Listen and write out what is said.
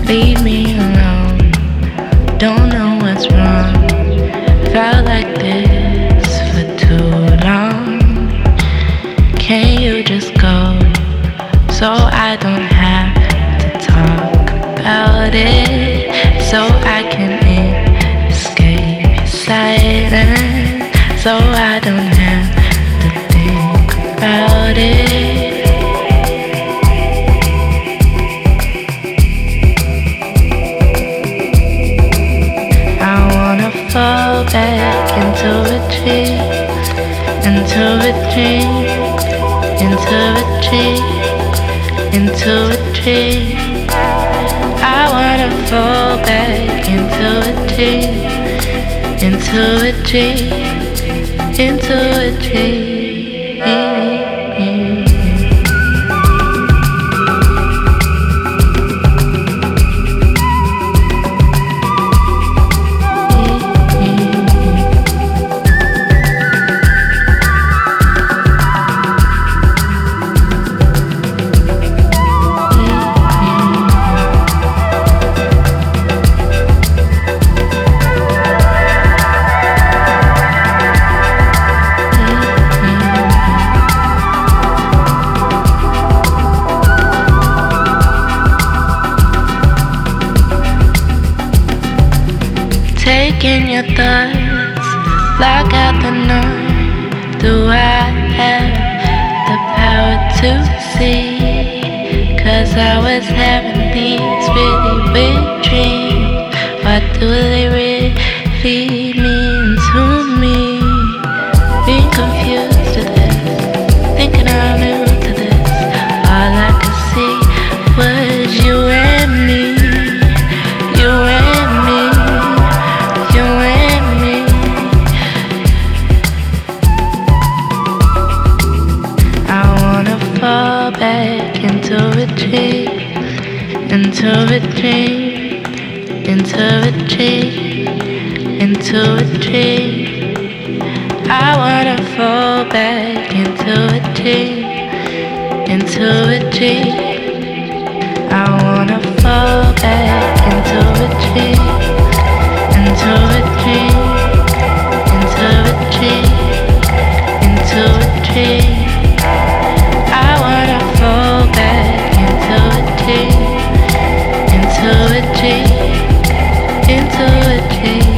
Leave me alone, don't know what's wrong. Felt like this for too long. Can you just go so I don't have to talk about it? So I can escape your silence, so I don't have to think about it. Fall back into a dream, into a dream, into a dream, into a dream. I wanna fall back into a dream, into a dream, into a dream. Taking your thoughts, block out the noise. Do I have the power to see? 'Cause I was having these really weird dreams. What do they really mean to me? Being confused to this, thinking I'm new to this. All I could see was you and me, you and me. You and me. I wanna fall back into a dream, into a dream, into a dream, into a dream. I wanna fall back into a dream, into a dream. I wanna fall back into a dream. Into a dream, into a dream, into a dream. I wanna fall back into a dream, into a dream, into a dream.